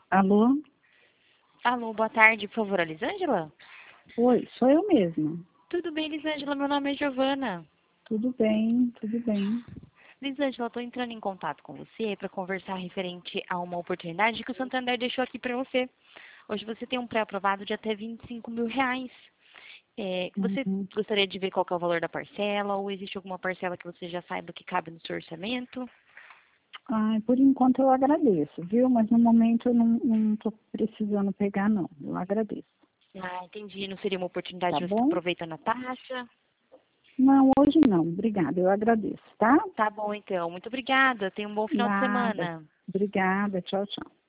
Alô? Alô, boa tarde, por favor, Elisângela? Oi, sou eu mesma. Tudo bem, Elisângela? Meu nome é Giovana. Tudo bem, tudo bem. Elisângela, estou entrando em contato com você para conversar referente a uma oportunidade que o Santander deixou aqui para você. Hoje você tem um pré-aprovado de até R$ 25.000. Você Uhum. gostaria de ver qual que é o valor da parcela ou existe alguma parcela que você já saiba que cabe no seu orçamento? Ai, por enquanto eu agradeço, viu? Mas no momento eu não estou precisando pegar, não. Eu agradeço. Ah, entendi. Não seria uma oportunidade Tá de você estar bom? aproveitando a taxa? Não, hoje não. Obrigada, eu agradeço, tá? Tá bom, então. Muito obrigada. Tenha um bom final de Nada. semana. Obrigada, tchau, tchau.